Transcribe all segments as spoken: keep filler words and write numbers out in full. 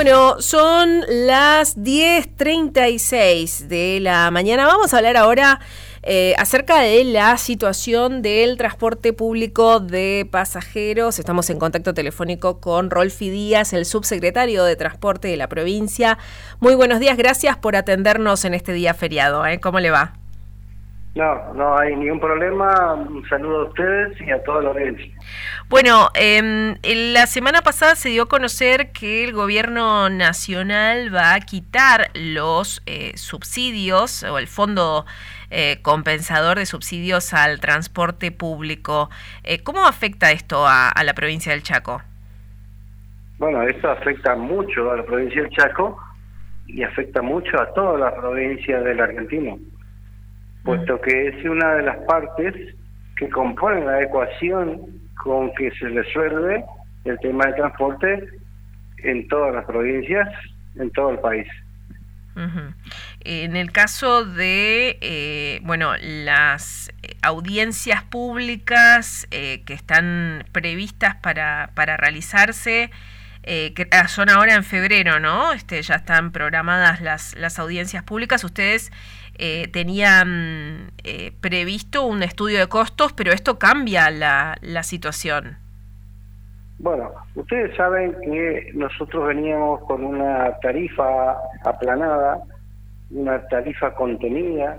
Bueno, son las diez treinta y seis de la mañana. Vamos a hablar ahora eh, acerca de la situación del transporte público de pasajeros. Estamos en contacto telefónico con Rolfi Díaz, el subsecretario de Transporte de la provincia. Muy buenos días, gracias por atendernos en este día feriado. ¿eh? ¿Cómo le va? No, no hay ningún problema. Un saludo a ustedes y a toda la audiencia. Bueno, eh, la semana pasada se dio a conocer que el gobierno nacional va a quitar los eh, subsidios o el fondo eh, compensador de subsidios al transporte público. Eh, ¿Cómo afecta esto a, a la provincia del Chaco? Bueno, esto afecta mucho a la provincia del Chaco y afecta mucho a todas las provincias de la Argentina, puesto que es una de las partes que componen la ecuación con que se resuelve el tema del transporte en todas las provincias, en todo el país. Uh-huh. En el caso de, eh, bueno, las audiencias públicas eh, que están previstas para, para realizarse, eh, que son ahora en febrero, ¿no? Este, ya están programadas las, las audiencias públicas. Ustedes eh, tenían eh, previsto un estudio de costos, pero esto cambia la, la situación. Bueno, ustedes saben que nosotros veníamos con una tarifa aplanada, una tarifa contenida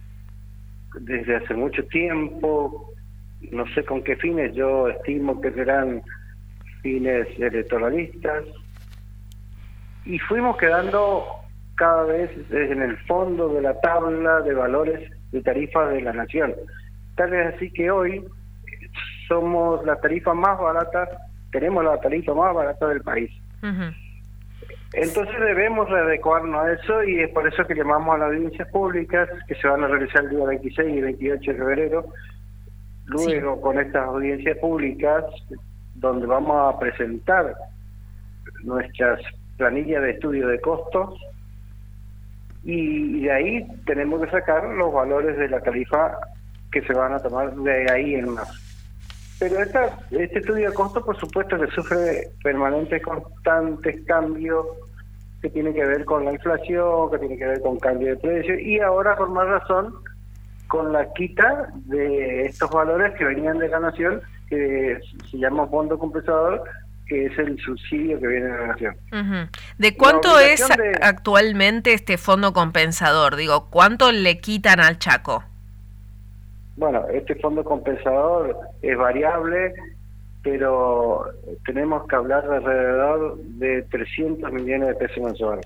desde hace mucho tiempo, no sé con qué fines, yo estimo que serán fines electoralistas, y fuimos quedando cada vez en el fondo de la tabla de valores de tarifas de la nación. Tal es así que hoy somos la tarifa más barata, tenemos la tarifa más barata del país. Uh-huh. Entonces debemos readecuarnos a eso, y es por eso que llamamos a las audiencias públicas que se van a realizar el día veintiséis y veintiocho de febrero. Luego, sí, con estas audiencias públicas, donde vamos a presentar nuestras planillas de estudio de costos, y de ahí tenemos que sacar los valores de la tarifa que se van a tomar de ahí en más. Pero esta, este estudio de costos, por supuesto, que sufre permanentes, constantes cambios que tienen que ver con la inflación, que tienen que ver con cambio de precios, y ahora, por más razón, con la quita de estos valores que venían de la nación, que se llama fondo compensador, que es el subsidio que viene de la nación. Uh-huh. ¿De cuánto es de... actualmente este fondo compensador? Digo, ¿cuánto le quitan al Chaco? Bueno, este fondo compensador es variable, pero tenemos que hablar de alrededor de trescientos millones de pesos mensuales.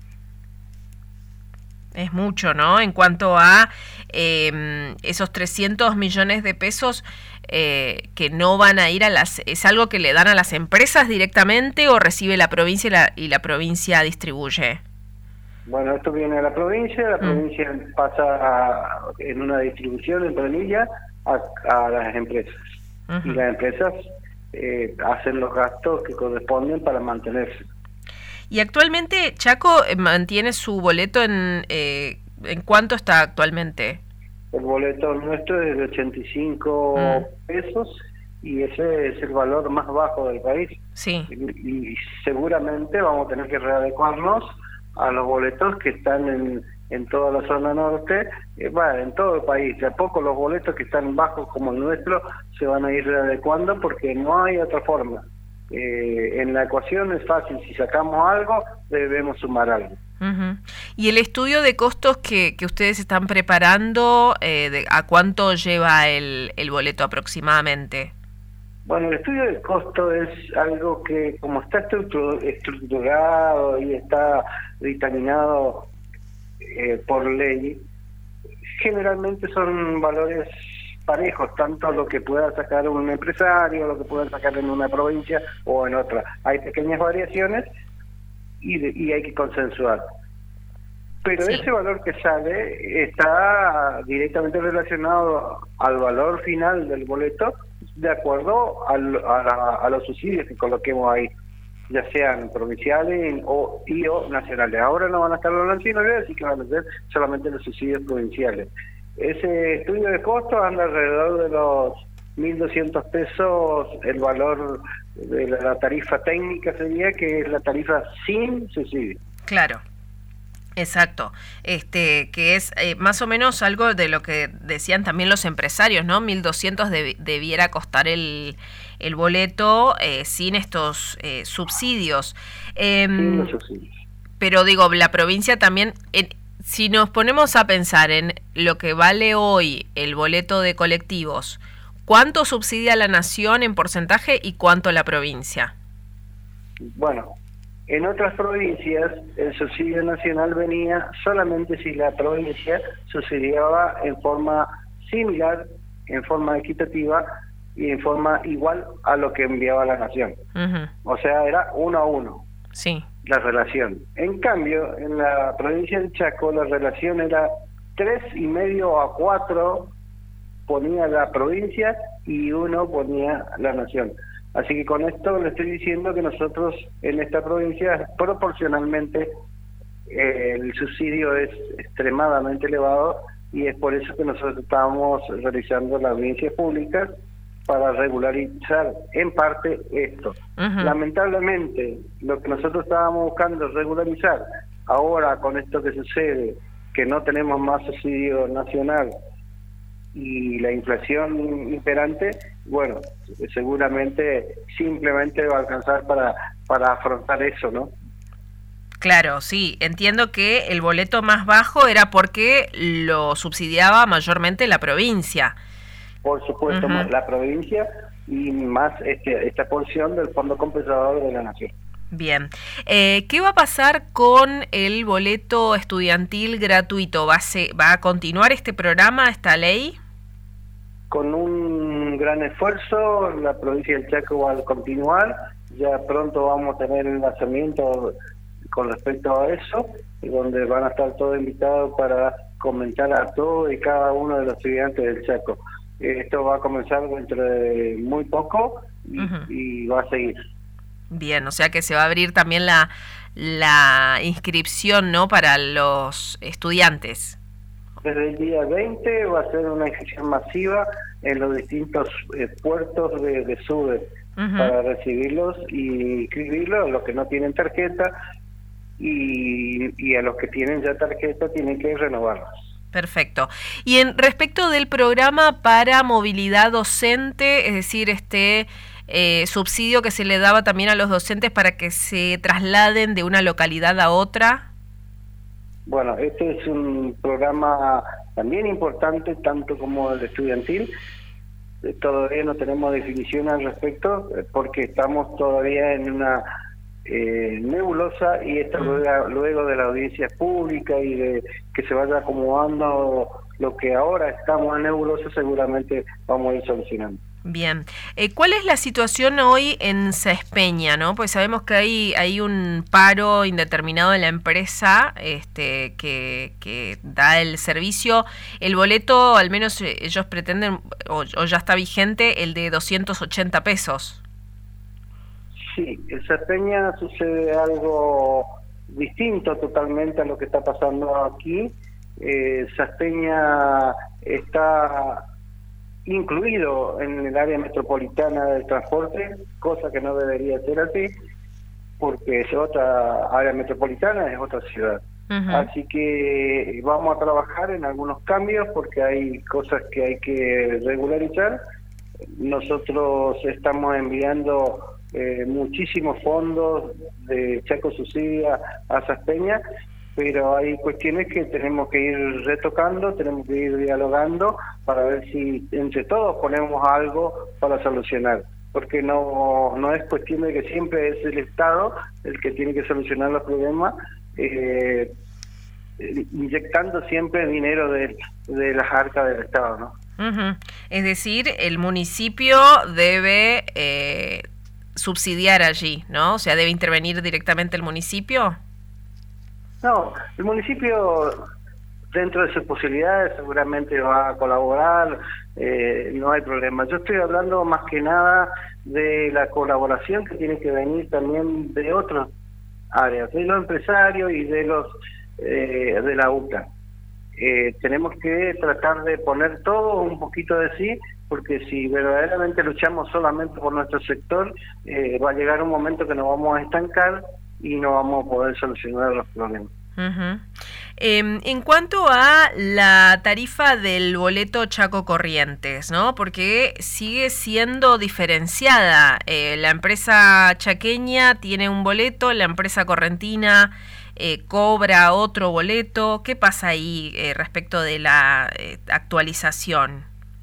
Es mucho, ¿no? En cuanto a eh, esos trescientos millones de pesos eh, que no van a ir a las... ¿Es algo que le dan a las empresas directamente o recibe la provincia y la, y la provincia distribuye? Bueno, esto viene a la provincia, la mm. provincia pasa a, en una distribución en planilla a, a las empresas. Uh-huh. Y las empresas eh, hacen los gastos que corresponden para mantenerse. Y actualmente Chaco mantiene su boleto en eh, ¿en cuánto está actualmente? El boleto nuestro es de ochenta y cinco mm. pesos, y ese es el valor más bajo del país. Sí. Y, y seguramente vamos a tener que readecuarnos a los boletos que están en, en toda la zona norte, eh, bueno, en todo el país. De a poco los boletos que están bajos como el nuestro se van a ir readecuando, porque no hay otra forma. Eh, en la ecuación es fácil, si sacamos algo, debemos sumar algo. Uh-huh. ¿Y el estudio de costos que, que ustedes están preparando, eh, de, a cuánto lleva el, el boleto aproximadamente? Bueno, el estudio de costo es algo que, como está estructurado y está dictaminado eh, por ley, generalmente son valores parejos, tanto lo que pueda sacar un empresario, lo que pueda sacar en una provincia o en otra. Hay pequeñas variaciones y, de, y hay que consensuar. Pero sí, ese valor que sale está directamente relacionado al valor final del boleto, de acuerdo al, a, la, a los subsidios que coloquemos ahí, ya sean provinciales o, y o nacionales. Ahora no van a estar los nacionales, así que van a ser solamente los subsidios provinciales. Ese estudio de costos anda alrededor de los mil doscientos pesos el valor de la, la tarifa técnica sería, que es la tarifa sin subsidio. Claro. Exacto, este que es eh, más o menos algo de lo que decían también los empresarios, ¿no? mil doscientos de, debiera costar el, el boleto eh, sin estos eh, subsidios. Eh, sin los subsidios. Pero digo, la provincia también, en, si nos ponemos a pensar en lo que vale hoy el boleto de colectivos, ¿cuánto subsidia la nación en porcentaje y cuánto la provincia? Bueno, en otras provincias el subsidio nacional venía solamente si la provincia subsidiaba en forma similar, en forma equitativa y en forma igual a lo que enviaba la nación. Uh-huh. O sea, era uno a uno. Sí. La relación. En cambio, en la provincia de Chaco la relación era tres y medio a cuatro ponía la provincia y uno ponía la nación. Así que con esto le estoy diciendo que nosotros en esta provincia proporcionalmente eh, el subsidio es extremadamente elevado y es por eso que nosotros estamos realizando las audiencias públicas para regularizar en parte esto. Uh-huh. Lamentablemente, lo que nosotros estábamos buscando es regularizar. Ahora, con esto que sucede, que no tenemos más subsidio nacional y la inflación imperante, bueno, seguramente simplemente va a alcanzar para, para afrontar eso, ¿no? Claro, sí, entiendo que el boleto más bajo era porque lo subsidiaba mayormente la provincia. Por supuesto, uh-huh. más la provincia y más este, esta porción del Fondo Compensador de la Nación. Bien. Eh, ¿Qué va a pasar con el boleto estudiantil gratuito? ¿Va a, se, ¿Va a continuar este programa, esta ley? Con un gran esfuerzo, la provincia del Chaco va a continuar. Ya pronto vamos a tener el lanzamiento con respecto a eso, donde van a estar todos invitados para comentar a todos y cada uno de los estudiantes del Chaco. Esto va a comenzar dentro de muy poco y, uh-huh. y va a seguir. Bien, o sea que se va a abrir también la, la inscripción, ¿no?, para los estudiantes. Desde el día veinte va a ser una inscripción masiva en los distintos eh, puertos de, de SUBE uh-huh. para recibirlos y inscribirlos, a los que no tienen tarjeta y, y a los que tienen ya tarjeta tienen que renovarlos. Perfecto. Y en respecto del programa para movilidad docente, es decir, este eh, subsidio que se le daba también a los docentes para que se trasladen de una localidad a otra. Bueno, este es un programa también importante, tanto como el estudiantil. Todavía no tenemos definición al respecto, porque estamos todavía en una eh, nebulosa, y esto luego, luego de la audiencia pública y de que se vaya acomodando lo que ahora estamos en nebulosa, seguramente vamos a ir solucionando. Bien. Eh, ¿Cuál es la situación hoy en Sespeña, no? Pues sabemos que hay, hay un paro indeterminado en la empresa este, que, que da el servicio. El boleto, al menos ellos pretenden, o, o ya está vigente, el de doscientos ochenta pesos. Sí, en Sespeña sucede algo distinto totalmente a lo que está pasando aquí. Eh, Sespeña está incluido en el área metropolitana del transporte, cosa que no debería ser así, porque es otra área metropolitana, es otra ciudad. Uh-huh. Así que vamos a trabajar en algunos cambios porque hay cosas que hay que regularizar. Nosotros estamos enviando eh, muchísimos fondos de Chaco Subsidia a Sespeña, pero hay cuestiones que tenemos que ir retocando, tenemos que ir dialogando para ver si entre todos ponemos algo para solucionar, porque no no es cuestión de que siempre es el Estado el que tiene que solucionar los problemas, eh, inyectando siempre dinero de, de las arcas del Estado, ¿no? Uh-huh. Es decir, el municipio debe eh, subsidiar allí, ¿no? O sea, debe intervenir directamente el municipio. No, el municipio, dentro de sus posibilidades, seguramente va a colaborar, eh, no hay problema. Yo estoy hablando más que nada de la colaboración que tiene que venir también de otras áreas, de los empresarios y de los eh, de la U C A. eh, tenemos que tratar de poner todo un poquito de sí, porque si verdaderamente luchamos solamente por nuestro sector, eh, va a llegar un momento que nos vamos a estancar y no vamos a poder solucionar los problemas. Uh-huh. Eh, en cuanto a la tarifa del boleto Chaco Corrientes, ¿no? Porque sigue siendo diferenciada. Eh, la empresa chaqueña tiene un boleto, la empresa correntina eh, cobra otro boleto. ¿Qué pasa ahí eh, respecto de la eh, actualización?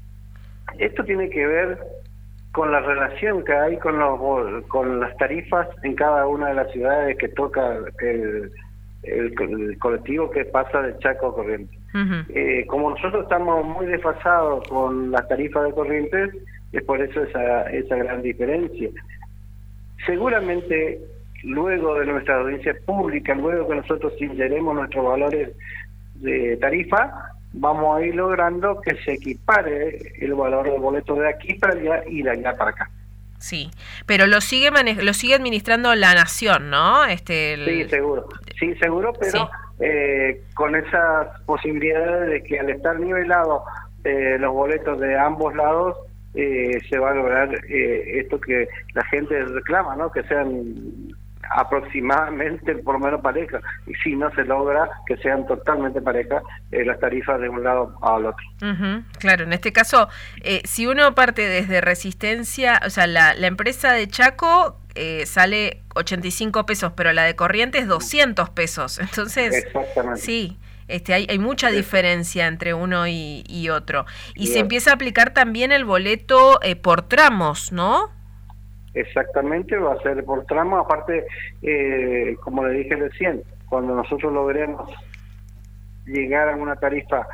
Esto tiene que ver con la relación que hay con los con las tarifas en cada una de las ciudades que toca el El, el colectivo que pasa de Chaco a Corrientes. Uh-huh. Eh, como nosotros estamos muy desfasados con las tarifas de Corrientes, es por eso esa, esa gran diferencia. Seguramente, luego de nuestra audiencia pública, luego que nosotros sinceremos nuestros valores de tarifa, vamos a ir logrando que se equipare el valor del boleto de aquí para allá y de allá para acá. Sí, pero lo sigue mane- lo sigue administrando la Nación, ¿no? Este, el... Sí, seguro, sí, seguro, pero sí. eh, con esas posibilidades de que al estar nivelado eh, los boletos de ambos lados, eh, se va a lograr eh, esto que la gente reclama, ¿no? Que sean aproximadamente por lo menos parejas, y si no se logra que sean totalmente parejas eh, las tarifas de un lado al otro. Uh-huh, claro, en este caso, eh, si uno parte desde Resistencia, o sea, la, la empresa de Chaco eh, sale ochenta y cinco pesos, pero la de Corrientes doscientos pesos, entonces, exactamente. Sí, este, hay, hay mucha sí. diferencia entre uno y, y otro, y Bien. Se empieza a aplicar también el boleto eh, por tramos, ¿no? Exactamente, va a ser por tramo, aparte, eh, como le dije recién, cuando nosotros logremos llegar a una tarifa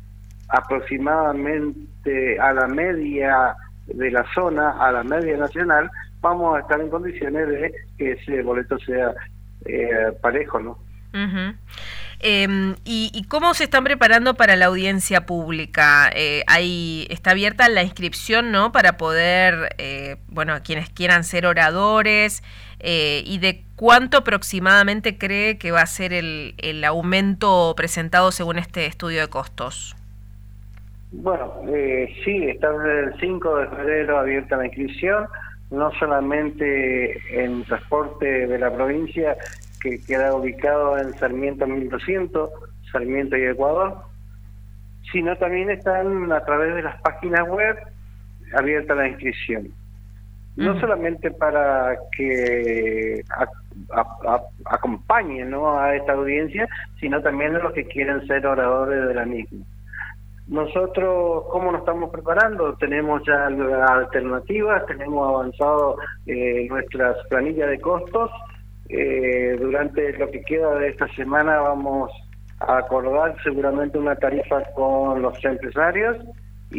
aproximadamente a la media de la zona, a la media nacional, vamos a estar en condiciones de que ese boleto sea eh, parejo, ¿no? Uh-huh. Eh, y, ¿Y cómo se están preparando para la audiencia pública? Eh, ahí está abierta la inscripción, ¿no? Para poder, eh, bueno, quienes quieran ser oradores, eh, y de cuánto aproximadamente cree que va a ser el, el aumento presentado según este estudio de costos. Bueno, eh, sí, está desde el cinco de febrero abierta la inscripción, no solamente en transporte de la provincia, que queda ubicado en Sarmiento mil doscientos, Sarmiento y Ecuador, sino también están a través de las páginas web abierta la inscripción. No uh-huh. solamente para que a, a, a, acompañen, ¿no?, a esta audiencia, sino también a los que quieren ser oradores de la misma. Nosotros, ¿cómo nos estamos preparando? Tenemos ya alternativas, tenemos avanzado eh, nuestras planillas de costos. Eh, durante lo que queda de esta semana vamos a acordar seguramente una tarifa con los empresarios y,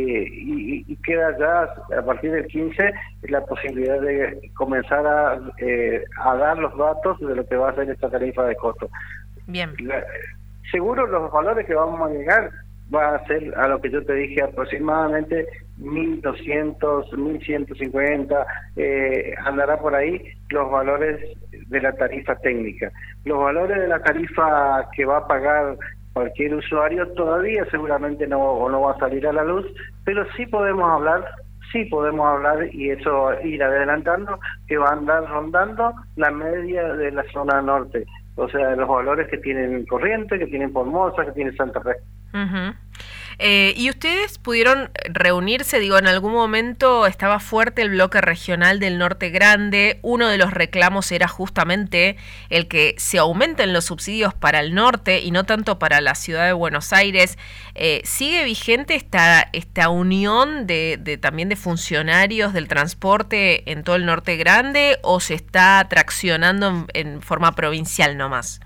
y, y queda ya a partir del quince la posibilidad de comenzar a, eh, a dar los datos de lo que va a ser esta tarifa de costo. Bien. La, seguro los valores que vamos a llegar va a ser a lo que yo te dije, aproximadamente mil doscientos, mil ciento cincuenta, eh, andará por ahí los valores de la tarifa técnica. Los valores de la tarifa que va a pagar cualquier usuario todavía seguramente no, no va a salir a la luz, pero sí podemos hablar, sí podemos hablar y eso ir adelantando, que va a andar rondando la media de la zona norte, o sea, los valores que tienen Corrientes, que tienen Formosa, que tienen Santa Fe. Uh-huh. Eh, ¿Y ustedes pudieron reunirse? Digo, en algún momento estaba fuerte el bloque regional del Norte Grande. Uno de los reclamos era justamente el que se aumenten los subsidios para el norte y no tanto para la ciudad de Buenos Aires. Eh, ¿Sigue vigente esta, esta unión de, de también de funcionarios del transporte en todo el Norte Grande o se está traccionando en, en forma provincial nomás?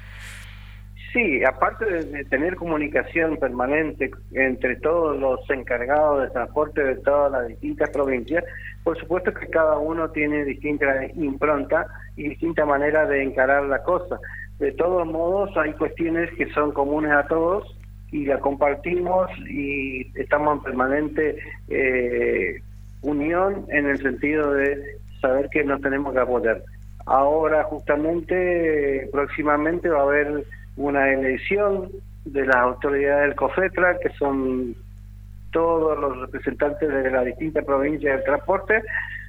Sí, aparte de, de tener comunicación permanente entre todos los encargados de transporte de todas las distintas provincias, por supuesto que cada uno tiene distinta impronta y distinta manera de encarar la cosa. De todos modos, hay cuestiones que son comunes a todos y la compartimos y estamos en permanente eh, unión en el sentido de saber que nos tenemos que apoyar. Ahora, justamente, próximamente va a haber una elección de las autoridades del COFETRA, que son todos los representantes de las distintas provincias del transporte,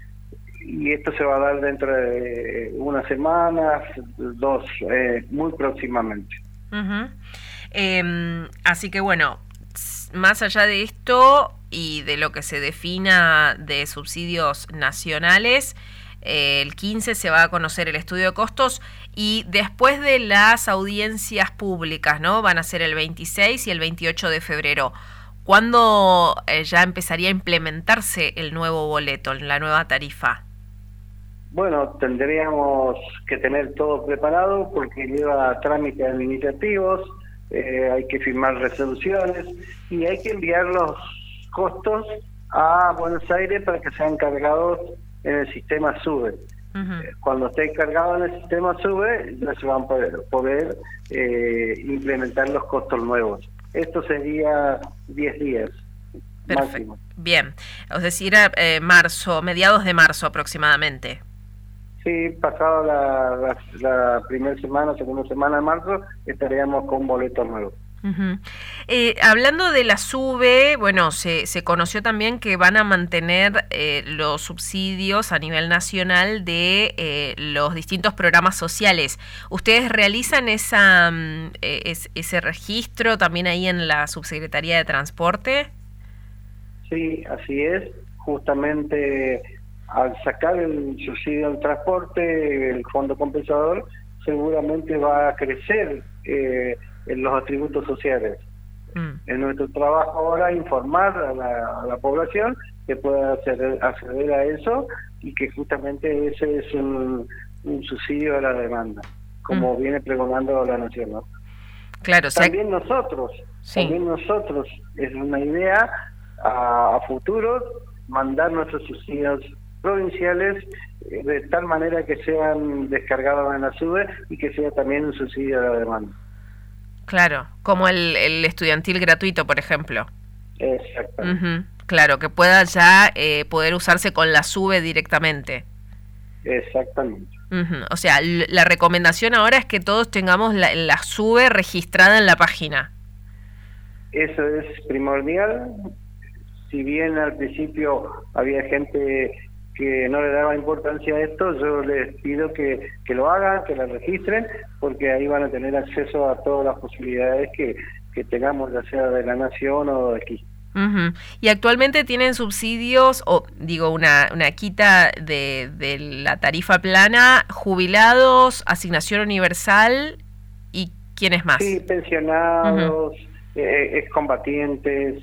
y esto se va a dar dentro de unas semanas, dos, eh, muy próximamente. Uh-huh. Eh, así que bueno, más allá de esto y de lo que se defina de subsidios nacionales, eh, el quince se va a conocer el estudio de costos y después de las audiencias públicas, ¿no? Van a ser el veintiséis y el veintiocho de febrero. ¿Cuándo eh, ya empezaría a implementarse el nuevo boleto, la nueva tarifa? Bueno, tendríamos que tener todo preparado porque lleva trámites administrativos, eh, hay que firmar resoluciones y hay que enviar los costos a Buenos Aires para que sean cargados en el sistema SUBE. Uh-huh. Cuando esté cargado en el sistema SUBE ya se van a poder, poder eh, implementar los costos nuevos. Esto sería diez días. Perfecto. Máximo. Bien, es decir, eh, marzo, mediados de marzo aproximadamente. Sí, pasado la, la, la primera semana, segunda semana de marzo, estaríamos con boletos nuevos. Uh-huh. Eh, hablando de la SUBE, bueno, se, se conoció también que van a mantener eh, los subsidios a nivel nacional de eh, los distintos programas sociales. ¿Ustedes realizan esa eh, es, ese registro también ahí en la Subsecretaría de Transporte? Sí, así es. Justamente al sacar el subsidio al transporte, el fondo compensador, seguramente va a crecer eh, en los atributos sociales. Mm. En nuestro trabajo ahora informar a la, a la población que pueda acceder, acceder a eso y que justamente ese es un, un subsidio de la demanda, como mm. viene pregonando la Nación, ¿no? Claro, también o sea, nosotros, sí. también nosotros, es una idea a, a futuro mandar nuestros subsidios provinciales eh, de tal manera que sean descargados en la SUBE y que sea también un subsidio de la demanda. Claro, como el, el estudiantil gratuito, por ejemplo. Exactamente. Uh-huh. Claro, que pueda ya eh, poder usarse con la SUBE directamente. Exactamente. Uh-huh. O sea, l- la recomendación ahora es que todos tengamos la, la SUBE registrada en la página. Eso es primordial. Si bien al principio había gente que no le daba importancia a esto, yo les pido que, que lo hagan, que la registren, porque ahí van a tener acceso a todas las posibilidades que, que tengamos, ya sea de la Nación o de aquí. Uh-huh. Y actualmente tienen subsidios, o digo, una, una quita de, de la tarifa plana, jubilados, asignación universal, ¿y quiénes más? Sí, pensionados, uh-huh. eh, excombatientes,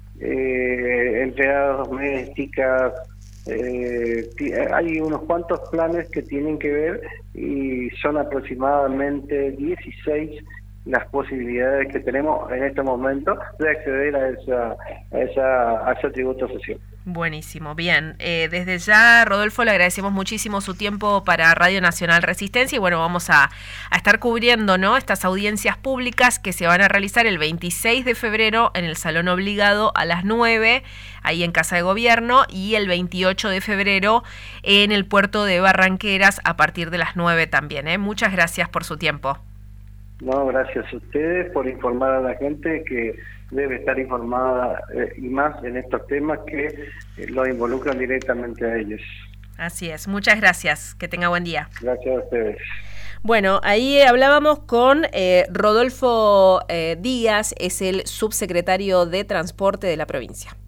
eh, empleadas domésticas. Eh, hay unos cuantos planes que tienen que ver y son aproximadamente dieciséis las posibilidades que tenemos en este momento de acceder a esa a, esa, a ese tributo social. Buenísimo, bien. Eh, desde ya, Rodolfo, le agradecemos muchísimo su tiempo para Radio Nacional Resistencia y bueno, vamos a, a estar cubriendo, ¿no?, estas audiencias públicas que se van a realizar el veintiséis de febrero en el Salón Obligado a las nueve, ahí en Casa de Gobierno, y el veintiocho de febrero en el puerto de Barranqueras a partir de las nueve también, ¿eh? Muchas gracias por su tiempo. No, gracias a ustedes por informar a la gente que debe estar informada eh, y más en estos temas que eh, los involucran directamente a ellos. Así es, muchas gracias, que tenga buen día. Gracias a ustedes. Bueno, ahí hablábamos con eh, Rodolfo eh, Díaz, es el subsecretario de Transporte de la provincia.